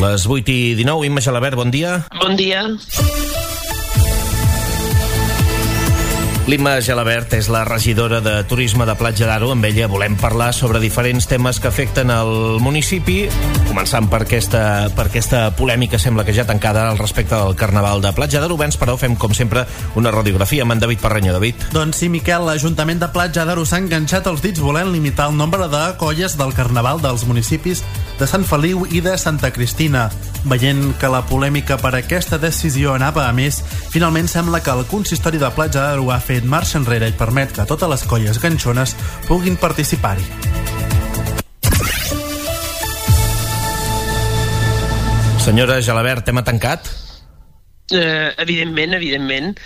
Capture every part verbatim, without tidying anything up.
Les vuit i dinou, Imma Gelabert, bon dia. Bon dia. L'Imma Gelabert és la regidora de Turisme de Platja d'Aro. Amb ella volem parlar sobre diferents temes que afecten el municipi, començant per aquesta, per aquesta polèmica, sembla que ja tancada, al respecte del Carnaval de Platja d'Aro. Abans, però, fem, com sempre, una radiografia amb en David Parreño. David. Doncs sí, Miquel, l'Ajuntament de Platja d'Aro s'ha enganxat els dits volent limitar el nombre de colles del Carnaval dels municipis de Sant Feliu i de Santa Cristina. Veient que la polèmica per aquesta decisió anava a més, finalment sembla que el consistori de Platja d'Aro ha fet marxa enrere i permet que totes les colles ganxones puguin participar-hi. Senyora Gelabert, tema tancat? Uh, evidentment, evidentment.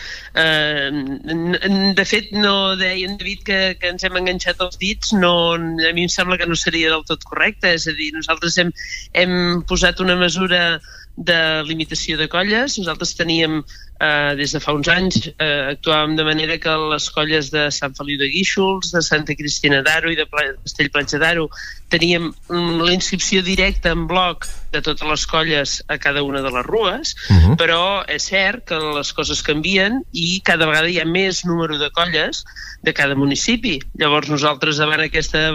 Uh, de fet, no deia en David que, que ens hem enganxat els dits, no, a mi em sembla que no seria del tot correcte, és a dir, nosaltres hem, hem posat una mesura de limitació de colles. Nosaltres teníem, eh, des de fa uns anys, eh, actuàvem de manera que les colles de Sant Feliu de Guíxols, de Santa Cristina d'Aro i de Castell-Platja d'Aro teníem la inscripció directa en bloc de totes les colles a cada una de les rues, uh-huh. Però és cert que les coses canvien i cada vegada hi ha més número de colles de cada municipi. Llavors nosaltres, davant aquesta,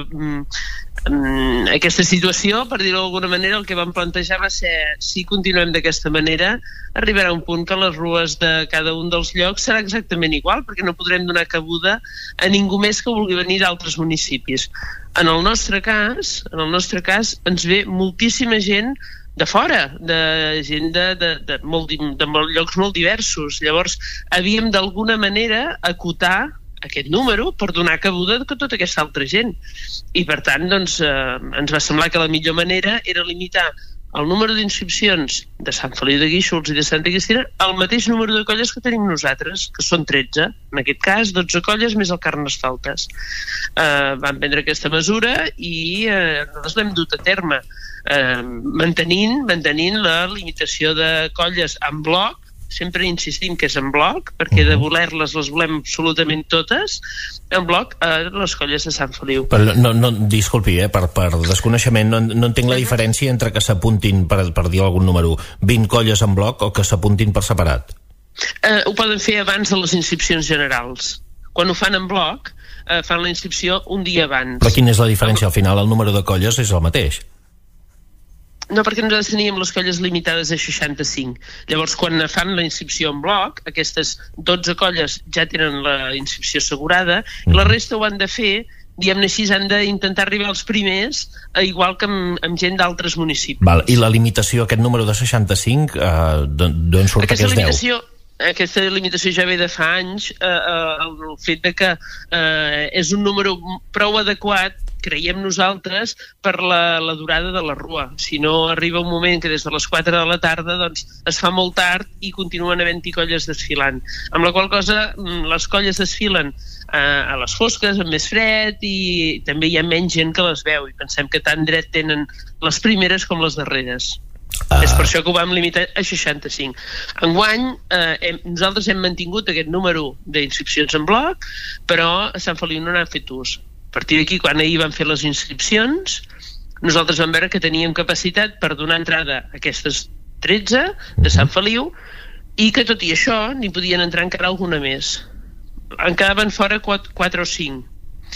mm, aquesta situació, per dir-ho d'alguna manera, el que vam plantejar va ser, si continuem d'aquesta manera, arribarà un punt que les rues de cada un dels llocs serà exactament igual, perquè no podrem donar cabuda a ningú més que vulgui venir d'altres municipis. En el nostre cas, en el nostre cas, ens ve moltíssima gent de fora, de gent de, de, de, molt, de llocs molt diversos. Llavors, havíem d'alguna manera acotar aquest número per donar cabuda a tota aquesta altra gent. I per tant, doncs, eh, ens va semblar que la millor manera era limitar el número d'inscripcions de Sant Feliu de Guíxols i de Santa Cristina al mateix número de colles que tenim nosaltres, que són tretze. En aquest cas, dotze colles més el Carnestoltes. Eh, vam prendre aquesta mesura i eh, nosaltres l'hem dut a terme, eh, mantenint, mantenint la limitació de colles en bloc. Sempre insistim que és en bloc, perquè de voler-les les volem absolutament totes, en bloc a les colles de Sant Feliu. Però no, no, disculpi, eh, per, per desconeixement, no, no entenc la diferència entre que s'apuntin, per, per dir algun número, vint colles en bloc o que s'apuntin per separat. Eh, ho poden fer abans de les inscripcions generals. Quan ho fan en bloc, eh, fan la inscripció un dia abans. Però quina és la diferència? Al final el número de colles és el mateix. No, perquè nosaltres teníem les colles limitades a seixanta-cinc. Llavors, quan fan la inscripció en bloc, aquestes dotze colles ja tenen la inscripció assegurada, mm. i la resta ho han de fer, diguem-ne així, han d'intentar arribar als primers, igual que amb, amb gent d'altres municipis. Val. I la limitació, aquest número de seixanta-cinc, eh, d'on surt aquesta aquests limitació, deu? Aquesta limitació ja ve de fa anys, eh, eh, el fet de que eh, és un número prou adequat, creiem nosaltres, per la, la durada de la rua. Si no arriba un moment que des de les quatre de la tarda doncs, es fa molt tard i continuen havent-hi colles desfilant. Amb la qual cosa les colles desfilen eh, a les fosques, amb més fred, i també hi ha menys gent que les veu, i pensem que tant dret tenen les primeres com les darreres. Ah. És per això que ho vam limitar a seixanta-cinc. Enguany, eh, hem, nosaltres hem mantingut aquest número d'inscripcions en bloc, però a Sant Feliu no n'han fet ús. A partir d'aquí, quan ahir vam fer les inscripcions, nosaltres vam veure que teníem capacitat per donar entrada a aquestes tretze de Sant Feliu i que tot i això n'hi podien entrar encara alguna més. En quedaven fora quatre o cinc.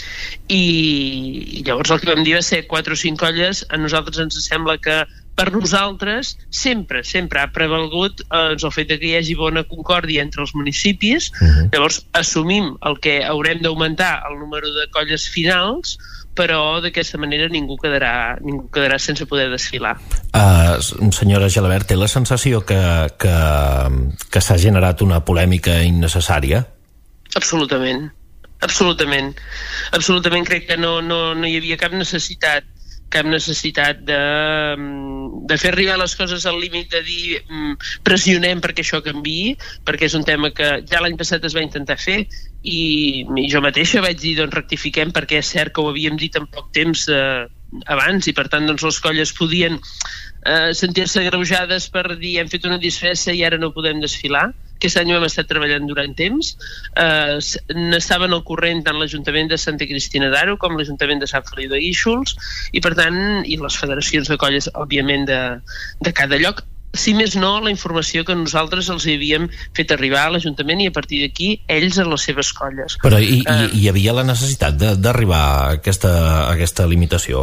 I llavors el que vam dir va ser quatre o cinc colles. A nosaltres ens sembla que per nosaltres sempre, sempre ha prevalgut eh, el fet que hi hagi bona concòrdia entre els municipis. Uh-huh. Llavors assumim el que haurem d'augmentar el número de colles finals, però d'aquesta manera ningú quedarà, ningú quedarà sense poder desfilar. Uh, senyora Gelabert, té la sensació que, que, que s'ha generat una polèmica innecessària? Absolutament. Absolutament. Absolutament crec que no, no, no hi havia cap necessitat cap necessitat de, de fer arribar les coses al límit de dir pressionem perquè això canviï, perquè és un tema que ja l'any passat es va intentar fer i, i jo mateixa vaig dir doncs rectifiquem, perquè és cert que ho havíem dit en poc temps eh, abans i per tant doncs les colles podien eh, sentir-se agreujades per dir hem fet una disfressa i ara no podem desfilar. aquest any ho hem estat treballant durant temps. Eh, n'estaven al corrent tant l'Ajuntament de Santa Cristina d'Aro com l'Ajuntament de Sant Feliu de Guíxols i per tant, i les federacions de colles òbviament de, de cada lloc. Si més no, la informació que nosaltres els havíem fet arribar a l'Ajuntament i a partir d'aquí ells a les seves colles. Però hi, hi, hi havia la necessitat d'arribar a aquesta, a aquesta limitació?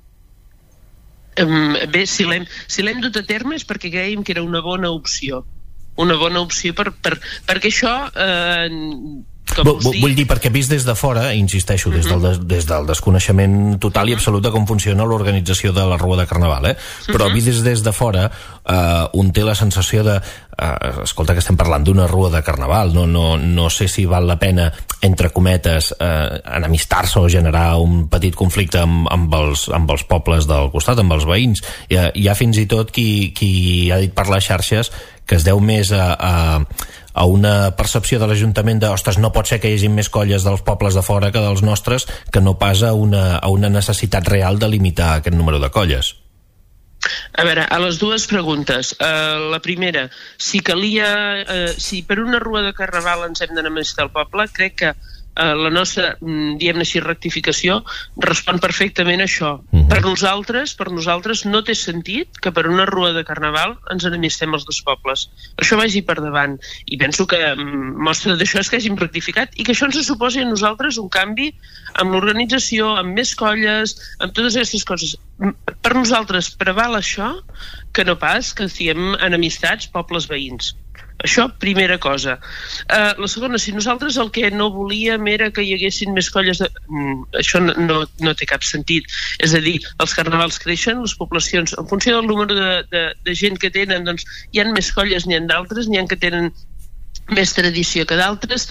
Um, bé, si l'hem si l'hem dut a terme és perquè creiem que era una bona opció. Una bona opció per, per, perquè això... Eh, Vull, vull dir, perquè vist des de fora, insisteixo, des del, des, des del desconeixement total i absolut de com funciona l'organització de la Rua de Carnaval, eh? Però vist des, des de fora, eh, un té la sensació de eh, escolta, que estem parlant d'una Rua de Carnaval, no, no, no sé si val la pena, entre cometes, eh, enemistar-se o generar un petit conflicte amb, amb, els, amb els pobles del costat, amb els veïns. Hi ha, hi ha fins i tot qui, qui ha dit per les xarxes que es deu més a, a, a una percepció de l'Ajuntament de, ostres, no pot ser que hi hagi més colles dels pobles de fora que dels nostres, que no pas a una, a una necessitat real de limitar aquest número de colles. A veure, a les dues preguntes. Uh, la primera, si calia, uh, si per una Rua de Carnaval ens hem d'enemistar al poble, crec que uh, la nostra, diguem-ne així, rectificació respon perfectament a això. Uh-huh. Per nosaltres, per nosaltres no té sentit que per una Rua de Carnaval ens enemistem els dos pobles. Això vagi per davant. I penso que um, mostra d'això és que hàgim rectificat i que això ens suposi a nosaltres un canvi amb l'organització, amb més colles, amb totes aquestes coses. Per nosaltres preval això que no pas que estiguem enemistats pobles veïns. Això, primera cosa. Uh, la segona, si nosaltres el que no volíem era que hi haguessin més colles de... Mm, això no, no, no té cap sentit. És a dir, els carnavals creixen, les poblacions, en funció del número de, de, de gent que tenen, doncs hi ha més colles, n'hi ha d'altres, n'hi ha que tenen més tradició que d'altres,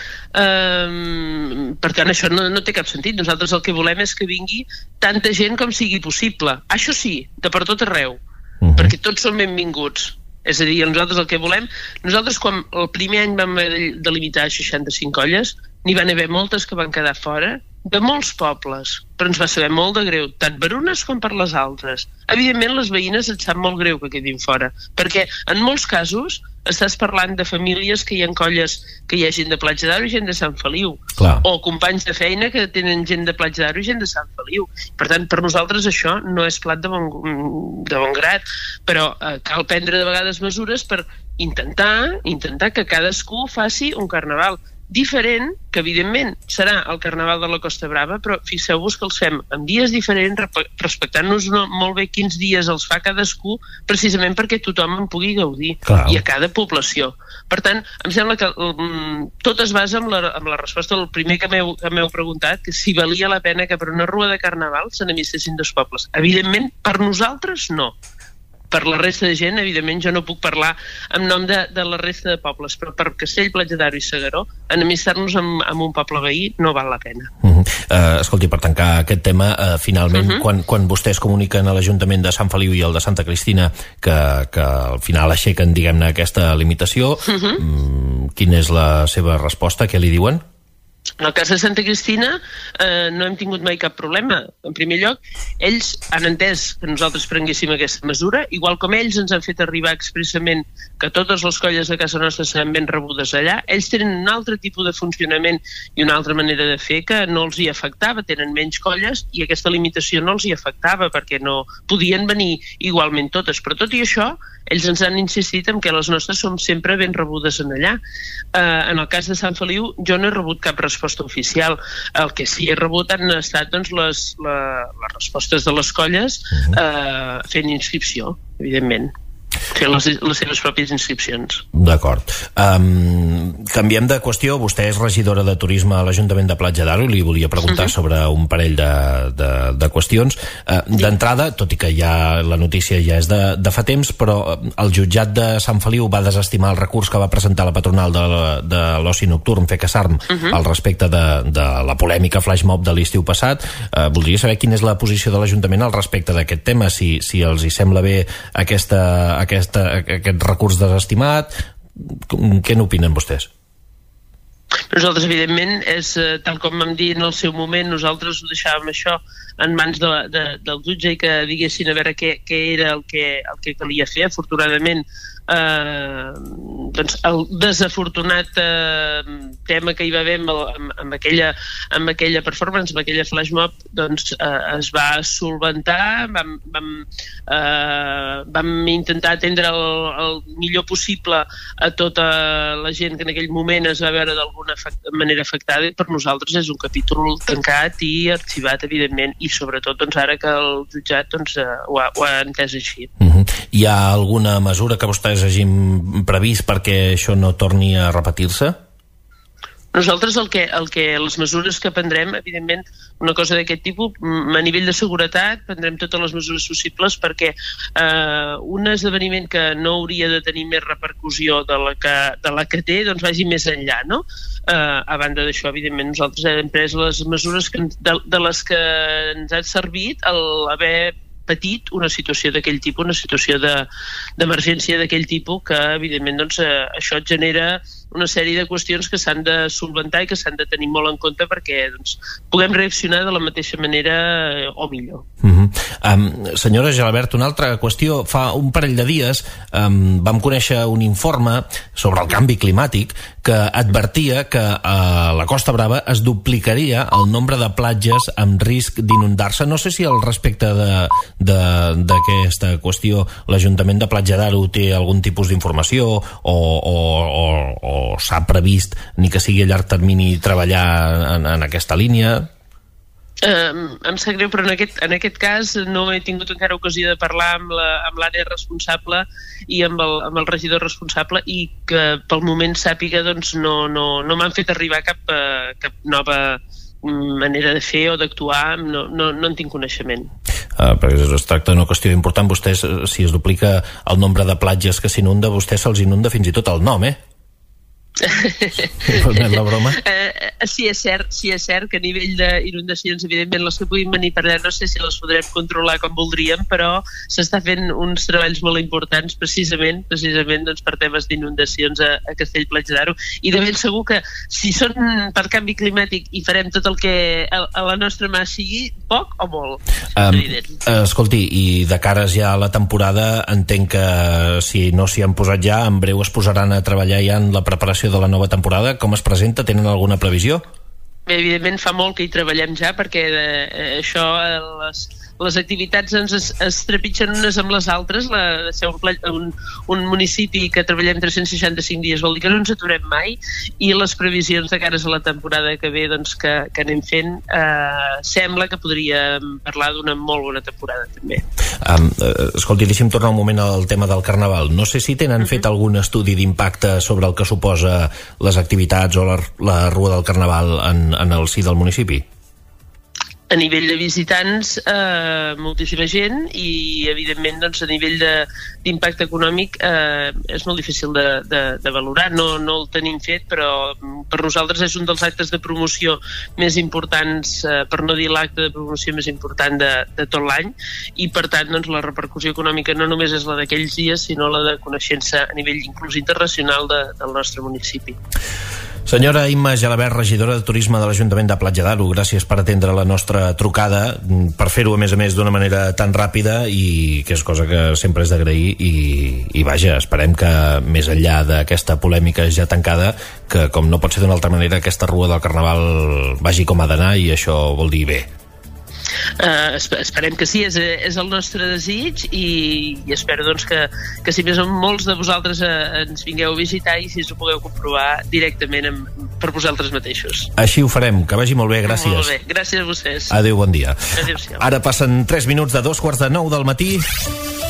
um, per tant això no, no té cap sentit. Nosaltres el que volem és que vingui tanta gent com sigui possible, això sí, de per tot arreu, uh-huh. perquè tots són benvinguts. És a dir, nosaltres el que volem, nosaltres quan el primer any vam delimitar seixanta-cinc colles, n'hi van haver moltes que van quedar fora, de molts pobles, però ens va saber molt de greu, tant per unes com per les altres. Evidentment, les veïnes et sap molt greu que quedin fora, perquè en molts casos estàs parlant de famílies que hi ha colles que hi ha gent de Platja d'Aro i gent de Sant Feliu. Clar. O companys de feina que tenen gent de Platja d'Aro i gent de Sant Feliu. Per tant, per nosaltres això no és plat de bon, de bon grat, però eh, cal prendre de vegades mesures per intentar, intentar que cadascú faci un carnaval diferent, que evidentment serà el Carnaval de la Costa Brava, però fixeu-vos que els fem en dies diferents, respectant-nos molt bé quins dies els fa cadascú, precisament perquè tothom en pugui gaudir, Clar. I a cada població. Per tant, em sembla que um, tot es basa en la, en la resposta del primer que m'heu preguntat, que si valia la pena que per una Rua de Carnaval s'enemistessin dos pobles. Evidentment, per nosaltres no. Per la resta de gent, evidentment, jo no puc parlar en nom de, de la resta de pobles, però per Castell, Platja d'Aro i Segaró, enemistar-nos amb, amb un poble veí no val la pena. Uh -huh. uh, escolti, per tancar aquest tema, uh, finalment, uh -huh. quan, quan vostès comuniquen a l'Ajuntament de Sant Feliu i el de Santa Cristina que, que al final aixequen, diguem-ne, aquesta limitació, uh -huh. um, quina és la seva resposta? Què li diuen? En el cas de Santa Cristina eh, no hem tingut mai cap problema. En primer lloc, ells han entès que nosaltres prenguéssim aquesta mesura, igual com ells ens han fet arribar expressament que totes les colles de casa nostra seran ben rebudes allà. Ells tenen un altre tipus de funcionament i una altra manera de fer que no els hi afectava, tenen menys colles i aquesta limitació no els hi afectava perquè no podien venir igualment totes. Però tot i això, ells ens han insistit en que les nostres som sempre ben rebudes en allà. Eh, en el cas de Sant Feliu, jo no he rebut cap resposta oficial. El que sí he rebut han estat doncs, les, la, les respostes de les colles eh, fent inscripció, evidentment. Fer les, les seves pròpies inscripcions. D'acord. Um, canviem de qüestió. Vostè és regidora de turisme a l'Ajuntament de Platja d'Aro i li volia preguntar uh-huh. sobre un parell de, de, de qüestions. Uh, sí. D'entrada, tot i que ja la notícia ja és de, de fa temps, però el jutjat de Sant Feliu va desestimar el recurs que va presentar la patronal de, de l'oci nocturn, FECASARM, uh-huh. al respecte de, de la polèmica flash mob de l'estiu passat. Uh, voldria saber quina és la posició de l'Ajuntament al respecte d'aquest tema, si, si els hi sembla bé aquesta Aquesta, aquest recurs desestimat. Què n'opinen vostès? Nosaltres, evidentment, és tal com vam dir en el seu moment, nosaltres ho deixàvem això en mans de, de, del jutge i que diguessin a veure què, què era el que, el que calia fer. Afortunadament, eh, doncs el desafortunat eh, tema que hi va haver amb, amb, amb, aquella, amb aquella performance, amb aquella flash mob, doncs eh, es va solventar, vam, vam, eh, vam intentar atendre el, el millor possible a tota la gent que en aquell moment es va veure d'alguna manera afectada, i per nosaltres és un capítol tancat i arxivat, evidentment, i sobretot doncs, ara que el jutjat doncs, ho, ha, ho ha entès així. Uh-huh. Hi ha alguna mesura que vostès hagin previst perquè això no torni a repetir-se? Nosaltres el que, el que, les mesures que prendrem, evidentment, una cosa d'aquest tipus, a nivell de seguretat, prendrem totes les mesures possibles perquè eh, un esdeveniment que no hauria de tenir més repercussió de la que, de la que té, doncs vagi més enllà, no? Eh, a banda d'això, evidentment, nosaltres hem pres les mesures que, de, de les que ens han servit el haver patit una situació d'aquell tipus, una situació d'emergència de, d'aquell tipus, que evidentment doncs, eh, això et genera una sèrie de qüestions que s'han de solventar i que s'han de tenir molt en compte perquè doncs, puguem reaccionar de la mateixa manera eh, o millor. Uh-huh. um, senyora Gelabert, una altra qüestió. Fa un parell de dies um, vam conèixer un informe sobre el canvi climàtic que advertia que a la Costa Brava es duplicaria el nombre de platges amb risc d'inundar-se. No sé si al respecte d'aquesta qüestió l'Ajuntament de Platja d'Aro té algun tipus d'informació o, o, o, o s'ha previst, ni que sigui a llarg termini, treballar en, en aquesta línia? Uh, em sap greu, però en aquest, en aquest cas no he tingut encara ocasió de parlar amb l'àrea responsable i amb el, amb el regidor responsable, i que pel moment sàpiga doncs, no, no, no m'han fet arribar cap, uh, cap nova manera de fer o d'actuar, no, no, no en tinc coneixement. Uh, perquè es tracta d'una qüestió important. Vostès, si es duplica el nombre de platges que s'inunda, vostès se'ls inunda fins i tot el nom, eh? Permet la broma? Uh, sí, és cert, sí, és cert que a nivell d'inundacions, evidentment, les que puguin venir per allà no sé si les podrem controlar com voldríem, però s'està fent uns treballs molt importants precisament precisament doncs, per temes d'inundacions a, a Castell-Platja d'Aro, i de ben segur que si són per canvi climàtic i farem tot el que a, a la nostra mà sigui, poc o molt, um, escolti, i de cares ja a la temporada, entenc que si no s'hi han posat ja, en breu es posaran a treballar ja en la preparació de la nova temporada. Com es presenta? Tenen alguna previsió? Bé, evidentment fa molt que hi treballem ja perquè eh, això, les, les activitats ens es, es trepitgen unes amb les altres. La, de ser un, un, un municipi que treballem tres-cents seixanta-cinc dies vol dir que no ens aturem mai, i les previsions de cares a la temporada que ve doncs, que, que anem fent eh, sembla que podríem parlar d'una molt bona temporada també. Um, escolti, deixi'm tornar un moment al tema del Carnaval. No sé si tenen uh-huh. fet algun estudi d'impacte sobre el que suposa les activitats o la, la Rua del Carnaval en, en el si del municipi. A nivell de visitants, eh, moltíssima gent, i evidentment doncs, a nivell d'impacte econòmic eh, és molt difícil de, de, de valorar. No, no el tenim fet, però per nosaltres és un dels actes de promoció més importants, eh, per no dir l'acte de promoció més important de, de tot l'any, i per tant doncs, la repercussió econòmica no només és la d'aquells dies, sinó la de coneixença a nivell inclús internacional de, del nostre municipi. Senyora Imma Gelabert, regidora de Turisme de l'Ajuntament de Platja d'Aro, gràcies per atendre la nostra trucada, per fer-ho a més a més d'una manera tan ràpida, i que és cosa que sempre és d'agrair, i, i vaja, esperem que més enllà d'aquesta polèmica ja tancada, que com no pot ser d'una altra manera, aquesta Rua del Carnaval vagi com ha d'anar, i això vol dir bé. Uh, esperem que sí, és, és el nostre desig, i, i espero doncs, que, que si més o molts de vosaltres uh, ens vingueu a visitar i si us ho pugueu comprovar directament amb, per vosaltres mateixos. Així ho farem, que vagi molt bé, gràcies. Molt bé, gràcies a vostès. Adéu, bon dia. Adéu-siau. Ara passen tres minuts de dos quarts de nou del matí.